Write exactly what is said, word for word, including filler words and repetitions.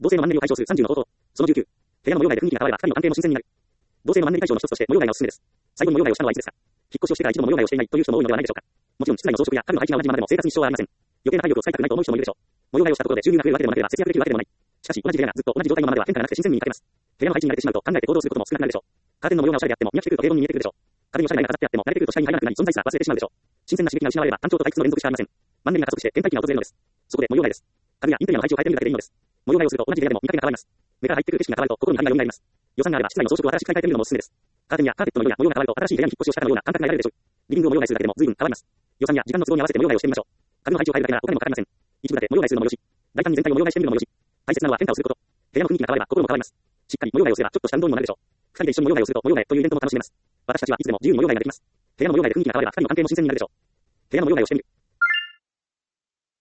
同性のマンネリを解消するさんじゅうの方法。そのじゅうきゅう。部屋の模様替えで雰囲気が変われば二人の関係も新鮮になる。同性のマンネリ解消の一つとして模様替えがおすすめです。最後に模様替えをしたのはいつですか？引っ越しをしてから一度も模様替えをしていないという人も多いのではないでしょうか。もちろん室内の装飾や家具の配置が同じままでも生活に支障はありません。余計な体力を使いたくないと思う人もいるでしょう。模様替えをしたところで収入が増えるわけでもなければ節約できるわけでもない。しかし同じ部屋がずっと同じ状態のままでは変化がなくて新鮮味に欠けます。部屋の配置に慣れてしまうと考えて行動することも少なくなるでしょう。カーテンの模様がおしゃれであっても見飽きてくると平凡に見えてくるでしょう。壁におしゃれな絵が飾ってあっても慣れてくると視界に入らなくなり存在すら忘れてしまうでしょう。新鮮な刺激が失われれば単調と退屈の連続しかありません。マンネリが加速して倦怠期が訪れるのです。そこで模様替えです。家具やインテリアの配置を変えてみるだけでいいのです。模様替えをすると同じ部屋でも見かけが変わります。目から入ってくる景色が変わると心に張りが蘇ります。予算があれば室内の装飾を新しく変えてみるのもおすすめです。カーテンやカーペットの色や模様が変わると新しい部屋に引っ越しをしたかのような感覚が得られるでしょう。リビングを模様替えするだけでも随分変わります。予算や時間の都合に合わせて模様替えをしてみましょう。家具の配置を変えるだけならお金もかかりません。一部だけ模様替えするのもよし、大胆に全体を模様替えしてみるのもよし。大切なのは変化をすること。部屋の雰囲気が変われば心も変わります。しっかり模様替えをすればちょっとした運動にもなるでしょう。二人で一緒に模様替えをすると模様替えというイベントも楽しめます。私たちはいつでも自由に模様替えができます。部屋の模様替えで雰囲気が変われば二人の関係も新鮮になるでしょう。部屋の模様替えをしてみる。